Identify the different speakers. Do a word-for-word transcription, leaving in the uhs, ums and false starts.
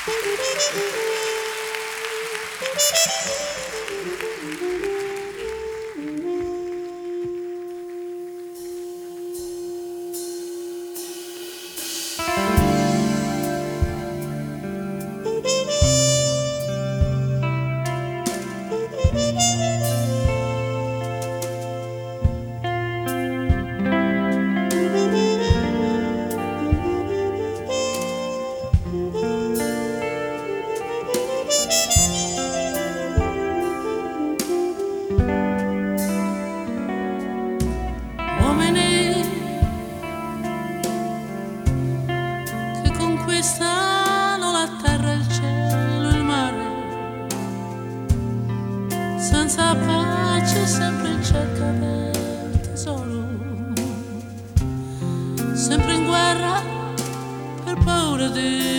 Speaker 1: Conquistano la terra, il cielo, il mare, senza pace, sempre in cerca del tesoro, sempre in guerra per paura di